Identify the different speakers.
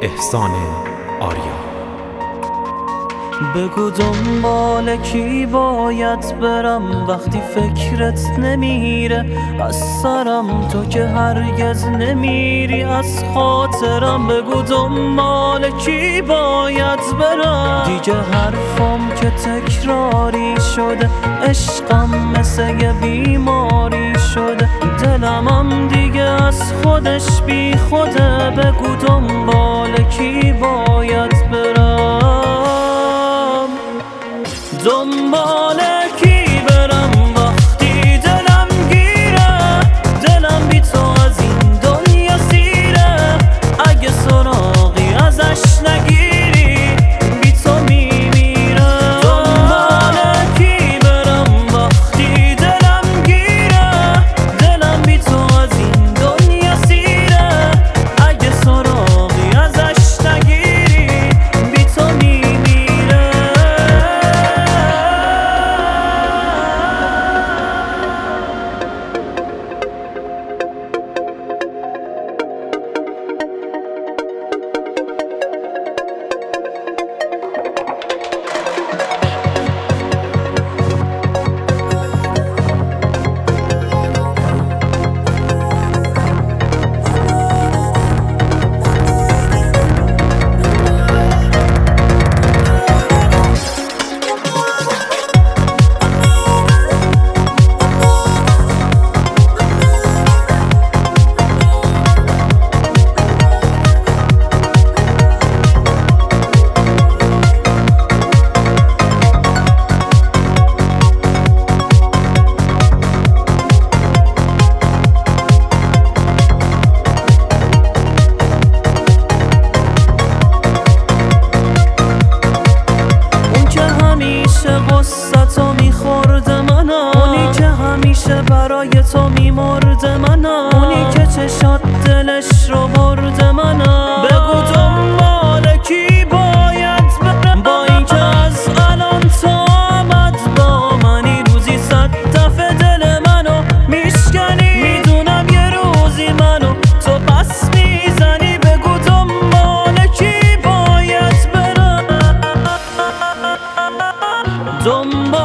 Speaker 1: احسان آریا.
Speaker 2: بگو دنبال کی باید برم وقتی فکرت نمیره از سرم، تو که هرگز نمیری از خاطرم. بگو دنبال کی باید برم، دیگه حرفم که تکراری شده، عشقم مثل یه بیماری شده، دلمم دیگه از خودش بی خوده. بگو دنبال کی باید برم، دنبال کی برم وقتی دلم گیره، دلم بی تو از این دنیا سیره. اگه سراغی ازش نگیری بی تو میمیره. دنبال کی برم وقتی دلم گیره، دلم بی تو از این دنیا سیره. اگه سراغی ازش نگیری بی تو میمیره. غصتو میخورد منم، اونی که همیشه برای تو میمرد منم، اونی که چشات دلش رو برد منم. بگو دنبال کی باید برم، با اینکه از الان تو آمد با منی، روزی 100 دفعه دل منو میشکنی، میدونم یه روزی منو تو پس میزنی. بگو دنبال کی باید برم، دنبال